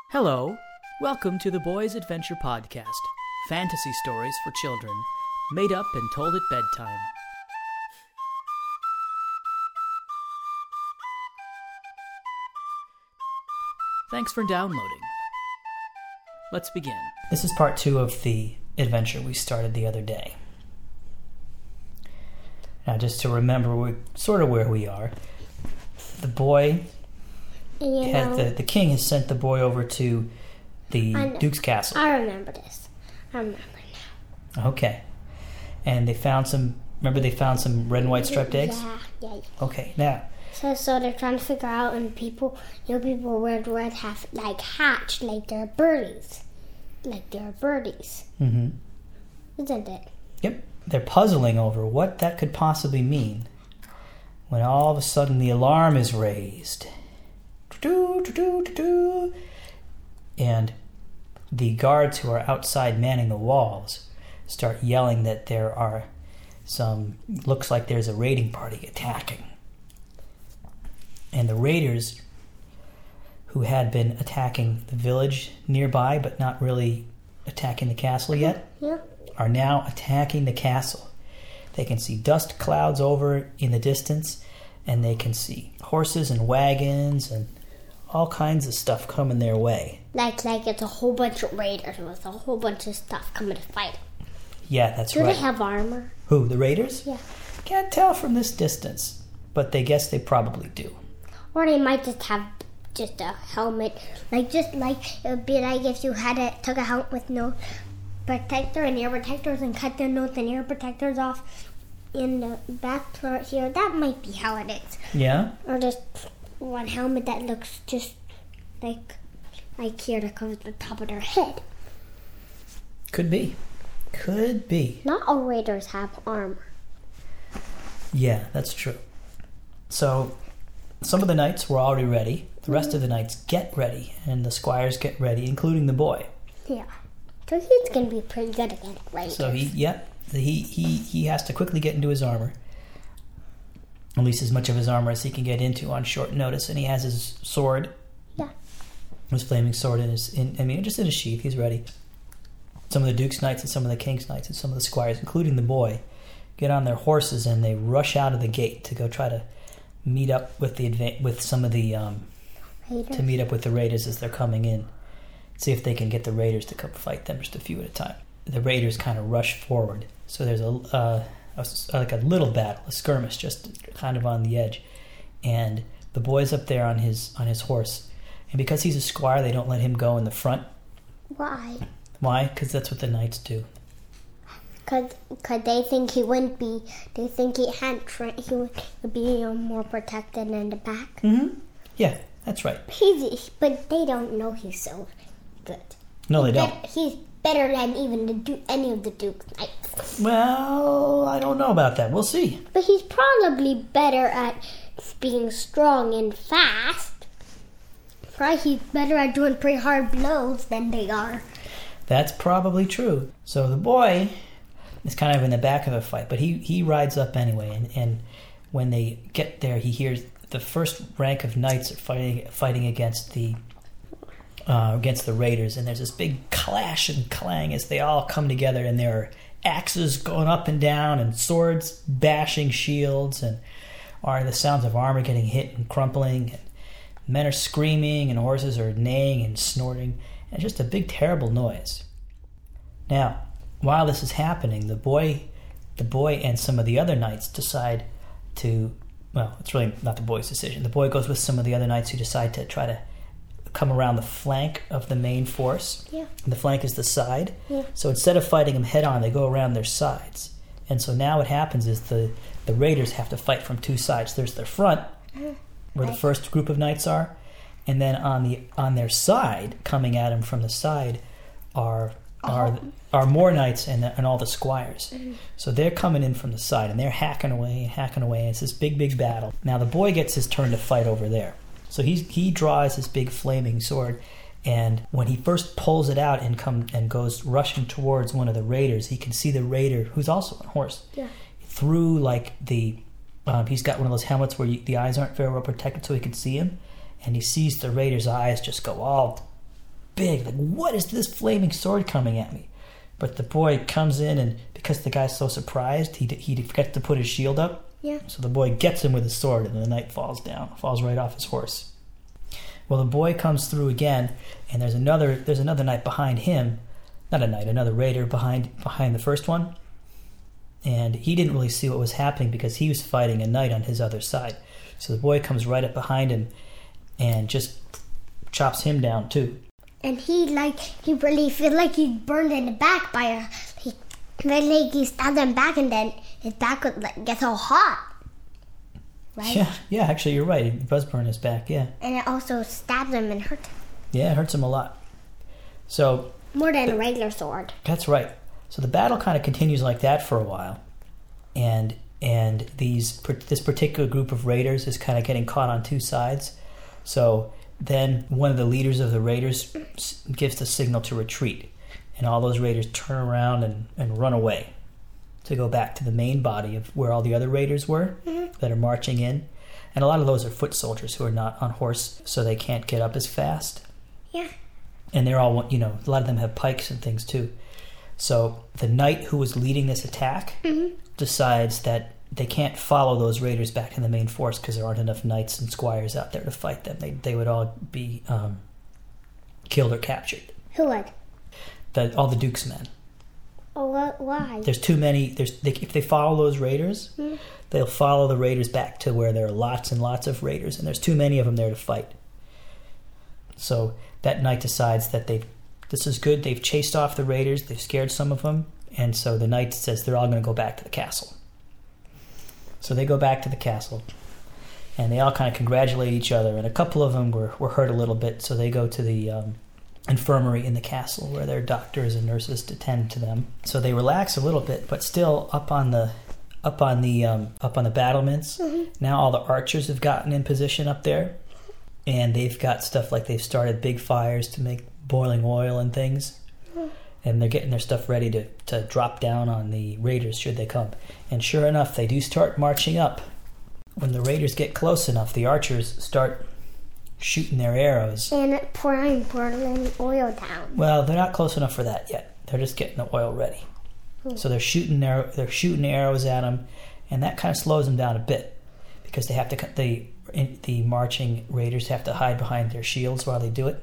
Hello, welcome to the Boys Adventure Podcast, fantasy stories for children, made up and told at bedtime. Thanks for downloading. Let's begin. This is part 2 of the adventure we started the other day. Now, just to remember sort of where we are, the boy... the king has sent the boy over to the Duke's castle. I remember this. I remember now. Okay. And they found some red and white striped eggs? Yeah. Okay, now. So they're trying to figure out, and people with red have, hatched, they're birdies. They're birdies. Mm-hmm. Isn't it? Yep. They're puzzling over what that could possibly mean when all of a sudden the alarm is raised. And the guards who are outside manning the walls start yelling that there are looks like there's a raiding party attacking. And the raiders, who had been attacking the village nearby but not really attacking the castle yet, are now attacking the castle. They can see dust clouds over in the distance, and they can see horses and wagons and all kinds of stuff coming their way. Like it's a whole bunch of raiders with a whole bunch of stuff coming to fight. Yeah, that's right. Do they have armor? Who, the raiders? Yeah. Can't tell from this distance, but they guess they probably do. Or they might just have just a helmet. It would be like if you took a helmet with no protector and ear protectors and cut their nose and ear protectors off in the back part here. That might be how it is. Yeah? Or just one helmet that looks just like here that covers the top of their head. Could be. Not all raiders have armor. Yeah, that's true. So, some of the knights were already ready. The rest of the knights get ready, and the squires get ready, including the boy. Yeah. So he's going to be pretty good against raiders. So he has to quickly get into his armor. At least as much of his armor as he can get into on short notice. And he has his sword. Yeah. His flaming sword just in his sheath. He's ready. Some of the Duke's knights and some of the King's knights and some of the squires, including the boy, get on their horses and they rush out of the gate to go try to meet up with the raiders as they're coming in. See if they can get the raiders to come fight them just a few at a time. The raiders kind of rush forward. So there's a little battle, a skirmish, just kind of on the edge, and the boy's up there on his horse, and because he's a squire, they don't let him go in the front. Why? Because that's what the knights do. Because they think he wouldn't be. They think he would be more protected in the back. Mm-hmm. Yeah, that's right. But they don't know he's so good. No, they don't. He's better than even any of the Duke's knights. Well, I don't know about that. We'll see. But he's probably better at being strong and fast. Right? He's better at doing pretty hard blows than they are. That's probably true. So the boy is kind of in the back of the fight, but he rides up anyway. And when they get there, he hears the first rank of knights are fighting against the raiders, and there's this big clash and clang as they all come together, and there are axes going up and down and swords bashing shields, and are the sounds of armor getting hit and crumpling, and men are screaming and horses are neighing and snorting, and just a big terrible noise. Now, while this is happening, the boy and some of the other knights decide to, well, it's really not the boy's decision. The boy goes with some of the other knights who decide to try to come around the flank of the main force. Yeah. And the flank is the side. Yeah. So instead of fighting them head on, they go around their sides. And so now what happens is the raiders have to fight from two sides. There's their front, where the first group of knights are, and then on their side, coming at them from the side, are more knights and all the squires. Mm-hmm. So they're coming in from the side, and they're hacking away. It's this big battle. Now the boy gets his turn to fight over there. So he draws his big flaming sword, and when he first pulls it out and goes rushing towards one of the raiders, he can see the raider, who's also on a horse, through he's got one of those helmets where the eyes aren't very well protected, so he can see him, and he sees the raider's eyes just go all big. Like, what is this flaming sword coming at me? But the boy comes in, and because the guy's so surprised, he forgets to put his shield up. Yeah. So the boy gets him with his sword, and the knight falls right off his horse. Well, the boy comes through again, and there's another knight behind him. Not a knight, another raider behind the first one. And he didn't really see what was happening because he was fighting a knight on his other side. So the boy comes right up behind him and just chops him down too. And he really feels like he's burned in the back he stabbed him back, and then his back gets all hot. Right? Yeah, actually you're right. It does burn his back, yeah. And it also stabs him and hurts him. Yeah, it hurts him a lot. So more than a regular sword. That's right. So the battle kind of continues like that for a while. And this particular group of raiders is kind of getting caught on two sides. So then one of the leaders of the raiders gives the signal to retreat. And all those raiders turn around and run away to go back to the main body of where all the other raiders were that are marching in. And a lot of those are foot soldiers who are not on horse, so they can't get up as fast. Yeah. And they're all, a lot of them have pikes and things too. So the knight who was leading this attack decides that they can't follow those raiders back to the main force because there aren't enough knights and squires out there to fight them. They would all be killed or captured. Who would? All the Duke's men. Oh, why? There's too many. If they follow those raiders, they'll follow the raiders back to where there are lots and lots of raiders, and there's too many of them there to fight. So that knight decides that this is good. They've chased off the raiders. They've scared some of them, and so the knight says they're all going to go back to the castle. So they go back to the castle, and they all kind of congratulate each other, and a couple of them were hurt a little bit, so they go to the infirmary in the castle where there are doctors and nurses to tend to them. So they relax a little bit, but still up on the battlements. Now all the archers have gotten in position up there, and they've got stuff like they've started big fires to make boiling oil and things, and they're getting their stuff ready to drop down on the raiders should they come. And sure enough, they do start marching up. When the raiders get close enough, the archers start shooting their arrows. And pouring oil down. Well, they're not close enough for that yet. They're just getting the oil ready. So they're shooting arrows at them, and that kind of slows them down a bit because they have to. The marching raiders have to hide behind their shields while they do it.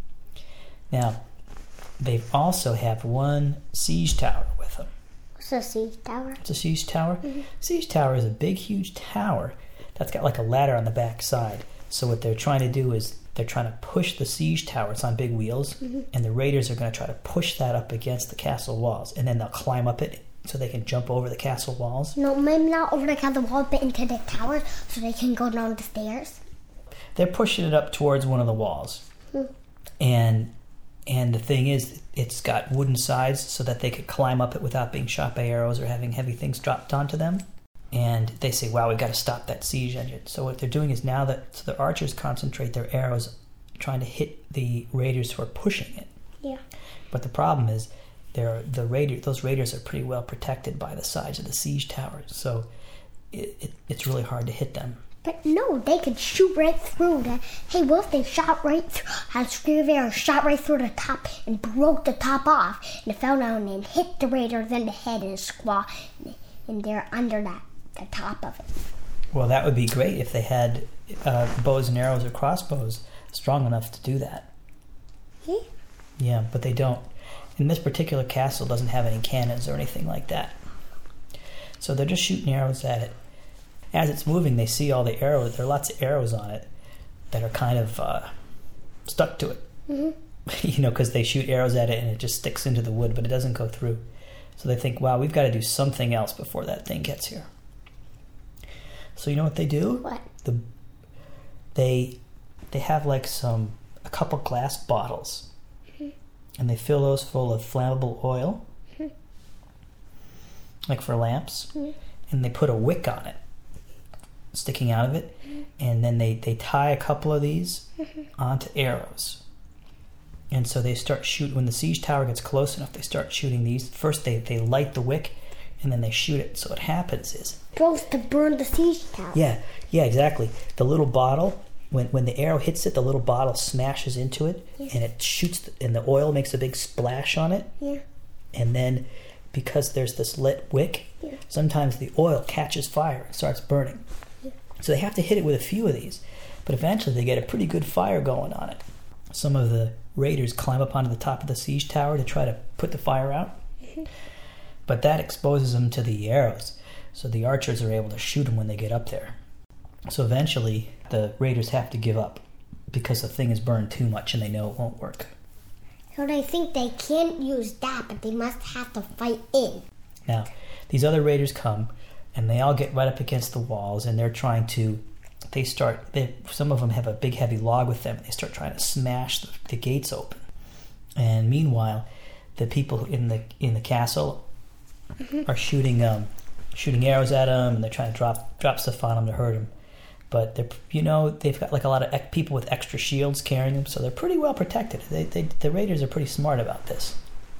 Now, they also have one siege tower with them. What's a siege tower? It's a siege tower. Siege tower is a big, huge tower that's got like a ladder on the back side. So what they're trying to do is they're trying to push the siege tower. It's on big wheels, and the raiders are going to try to push that up against the castle walls, and then they'll climb up it so they can jump over the castle walls. No, maybe not over the castle wall, but into the tower so they can go down the stairs. They're pushing it up towards one of the walls, and the thing is, it's got wooden sides so that they could climb up it without being shot by arrows or having heavy things dropped onto them. And they say, wow, we've got to stop that siege engine. So what they're doing is now the archers concentrate their arrows trying to hit the raiders who are pushing it. Yeah. But the problem is those raiders are pretty well protected by the sides of the siege tower. So it's really hard to hit them. But no, they could shoot right through that. Hey, what if they shot right through, had a string of arrows, shot right through the top and broke the top off, and it fell down and hit the raiders in the head and squaw, and they're under the top of it. Well, that would be great if they had bows and arrows or crossbows strong enough to do that. Yeah, but they don't. And this particular castle doesn't have any cannons or anything like that. So they're just shooting arrows at it. As it's moving, they see all the arrows. There are lots of arrows on it that are kind of stuck to it. Because they shoot arrows at it and it just sticks into the wood, but it doesn't go through. So they think, wow, we've got to do something else before that thing gets here. So you know what they do? What? They have like a couple glass bottles, and they fill those full of flammable oil, like for lamps, and they put a wick on it, sticking out of it, and then they tie a couple of these onto arrows. And so they start shooting. When the siege tower gets close enough, they start shooting these. First they light the wick, and then they shoot it. So what happens is... Supposed to burn the siege tower. Yeah, exactly. The little bottle when the arrow hits it, the little bottle smashes into it, and it shoots, and the oil makes a big splash on it. Yeah. And then, because there's this lit wick, sometimes the oil catches fire and starts burning. Yeah. So they have to hit it with a few of these, but eventually they get a pretty good fire going on it. Some of the raiders climb up onto the top of the siege tower to try to put the fire out, but that exposes them to the arrows, so the archers are able to shoot them when they get up there. So eventually the raiders have to give up because the thing is burned too much and they know it won't work. So they think they can't use that, but they must have to fight in. Now, these other raiders come, and they all get right up against the walls, and they're trying to, some of them have a big heavy log with them, and they start trying to smash the gates open. And meanwhile, the people in the castle are shooting arrows at them, and they're trying to drop stuff on them to hurt them. But they've got like a lot of people with extra shields carrying them, so they're pretty well protected. The raiders are pretty smart about this.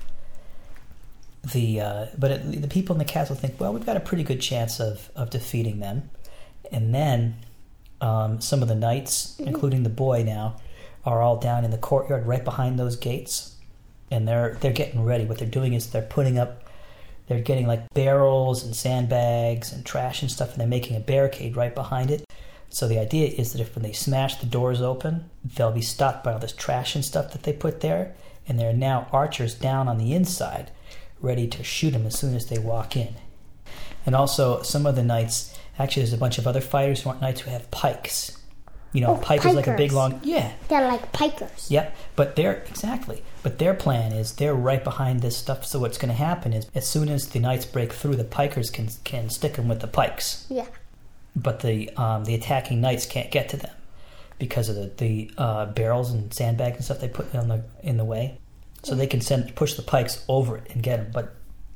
But the people in the castle think, well, we've got a pretty good chance of defeating them. And then some of the knights, including the boy now, are all down in the courtyard right behind those gates, and they're getting ready. What they're doing is they're getting like barrels and sandbags and trash and stuff, and they're making a barricade right behind it. So the idea is that if when they smash the doors open, they'll be stopped by all this trash and stuff that they put there, and there are now archers down on the inside ready to shoot them as soon as they walk in. And also some of the knights, actually there's a bunch of other fighters who aren't knights who have pikes. Pike is like a big long... Yeah. They're like pikers. Yep, but their plan is they're right behind this stuff, so what's going to happen is as soon as the knights break through, the pikers can stick them with the pikes. Yeah. But the attacking knights can't get to them because of the barrels and sandbags and stuff they put in the way. So they can push the pikes over it and get them, but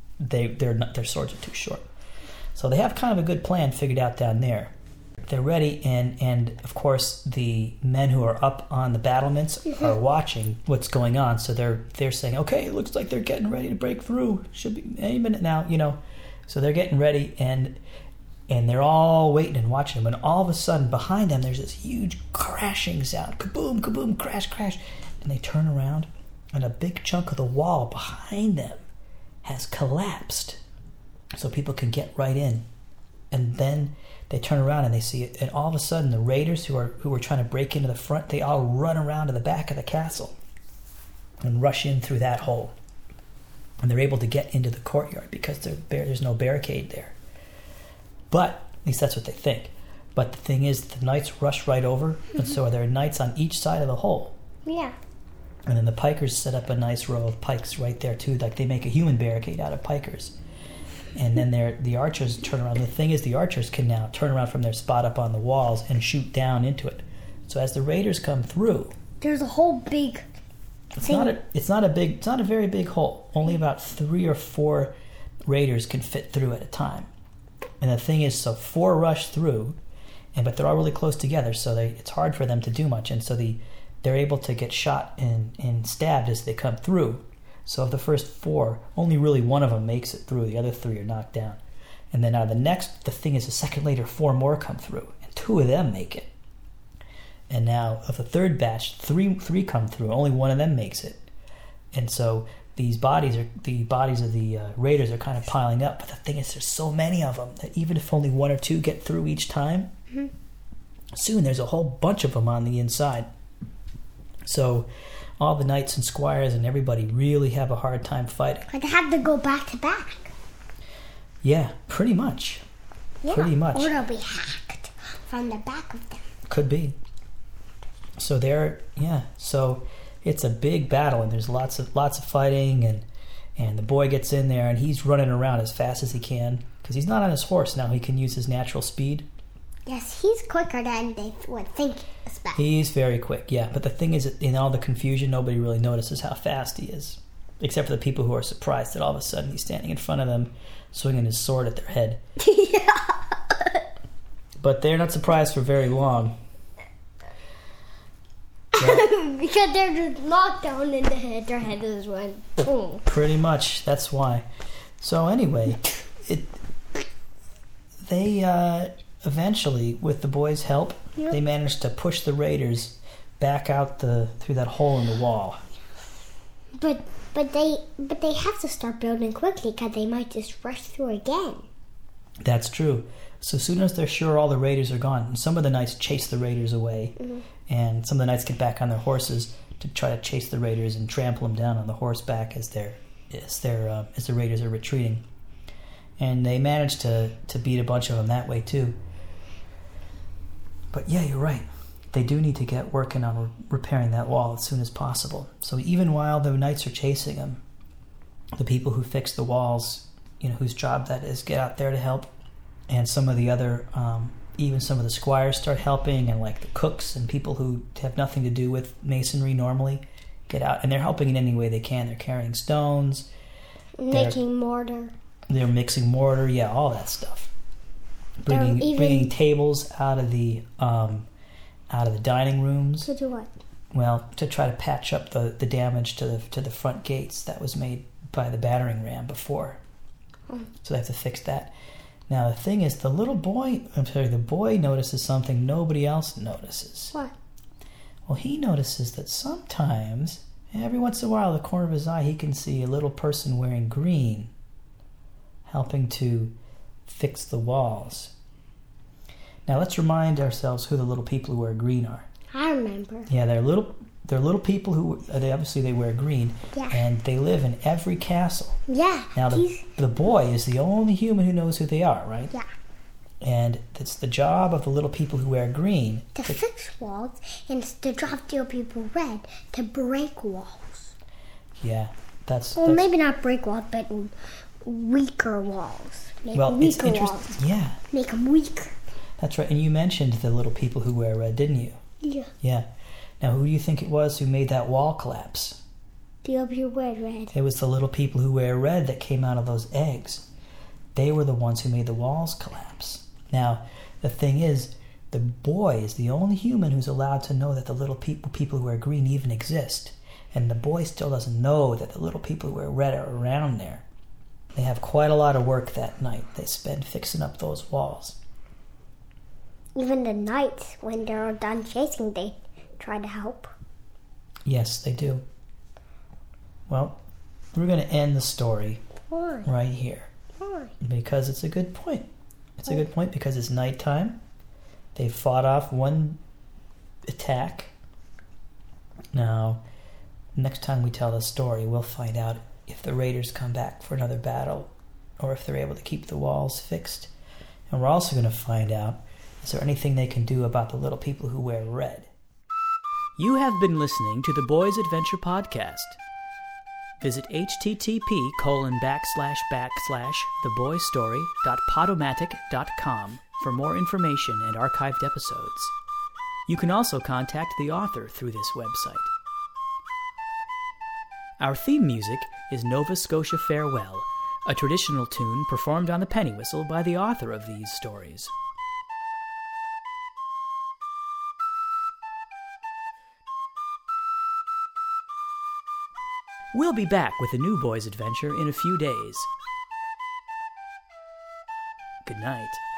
their swords are too short. So they have kind of a good plan figured out down there. They're ready, and of course the men who are up on the battlements are watching what's going on. So they're saying, okay, it looks like they're getting ready to break through. Should be any minute now, So they're getting ready, and they're all waiting and watching them. And all of a sudden, behind them, there's this huge crashing sound. Kaboom, kaboom, crash, crash. And they turn around, and a big chunk of the wall behind them has collapsed so people can get right in. And then they turn around and they see it. And all of a sudden, the raiders who were trying to break into the front, they all run around to the back of the castle and rush in through that hole. And they're able to get into the courtyard because there's no barricade there. But, at least that's what they think. But the thing is, the knights rush right over, and so there are knights on each side of the hole. Yeah. And then the pikers set up a nice row of pikes right there, too. Like, they make a human barricade out of pikers. And then the archers turn around. The thing is, the archers can now turn around from their spot up on the walls and shoot down into it. So as the raiders come through... There's a whole big thing. It's not a very big hole. Only about 3 or 4 raiders can fit through at a time. And the thing is, so 4 rush through, but they're all really close together, so it's hard for them to do much. And so they're able to get shot and stabbed as they come through. So of the first 4, only really one of them makes it through. The other 3 are knocked down. And then now the thing is, a second later, 4 more come through, and 2 of them make it. And now of the third batch, 3 come through. Only one of them makes it. And so the bodies of the raiders are kind of piling up. But the thing is, there's so many of them that even if only 1 or 2 get through each time, soon there's a whole bunch of them on the inside. So all the knights and squires and everybody really have a hard time fighting. Like they have to go back to back. Yeah, pretty much. Yeah, pretty much. Or they'll be hacked from the back of them. Could be. So so it's a big battle, and there's lots of fighting, and the boy gets in there, and he's running around as fast as he can because he's not on his horse now. He can use his natural speed. Yes, he's quicker than they would think. He's very quick, yeah. But the thing is, in all the confusion, nobody really notices how fast he is, except for the people who are surprised that all of a sudden he's standing in front of them, swinging his sword at their head. Yeah. But they're not surprised for very long. Because they're just knocked down in the head. Their head is one. Boom. Pretty much. That's why. So anyway, they eventually, with the boy's help, Yep. They managed to push the raiders back out through that hole in the wall. But they have to start building quickly because they might just rush through again. That's true. So as soon as they're sure all the raiders are gone, and some of the knights chase the raiders away, and some of the knights get back on their horses to try to chase the raiders and trample them down on the horseback as the raiders are retreating. And they managed to beat a bunch of them that way too. But yeah, you're right. They do need to get working on repairing that wall as soon as possible. So even while the knights are chasing them, the people who fix the walls, whose job that is, get out there to help. And some of the other, even some of the squires start helping, and like the cooks and people who have nothing to do with masonry normally get out. And they're helping in any way they can. They're carrying stones. Making mortar. They're mixing mortar, yeah, all that stuff. Bringing tables out of the dining rooms. To do what? Well, to try to patch up the damage to the front gates that was made by the battering ram before. So they have to fix that. Now the thing is, the boy notices something nobody else notices. What? Well, he notices that sometimes, every once in a while, the corner of his eye, he can see a little person wearing green helping to fix the walls. Now let's remind ourselves who the little people who wear green are. I remember. Yeah, they're little people who they wear green, and they live in every castle. Yeah. Now the boy is the only human who knows who they are, right? Yeah. And it's the job of the little people who wear green to fix walls, and it's the job of the people red to break walls. Yeah, that's maybe not break walls, but weaker walls. It's interesting. Yeah. Make them weaker. That's right. And you mentioned the little people who wear red, didn't you? Yeah. Yeah. Now, who do you think it was who made that wall collapse? The people who wear red. It was the little people who wear red that came out of those eggs. They were the ones who made the walls collapse. Now, the thing is, the boy is the only human who's allowed to know that the little people who wear green even exist. And the boy still doesn't know that the little people who wear red are around there. They have quite a lot of work that night. They spend fixing up those walls. Even the knights, when they're done chasing, they try to help. Yes, they do. Well, we're going to end the story right here. Why? Because it's a good point. It's a good point because it's nighttime. They fought off one attack. Now, next time we tell the story, we'll find out if the raiders come back for another battle or if they're able to keep the walls fixed. And we're also going to find out, is there anything they can do about the little people who wear red? You have been listening to the Boys Adventure Podcast. Visit http://theboystory.podomatic.com for more information and archived episodes. You can also contact the author through this website. Our theme music is Nova Scotia Farewell, a traditional tune performed on the penny whistle by the author of these stories. We'll be back with a new boys' adventure in a few days. Good night.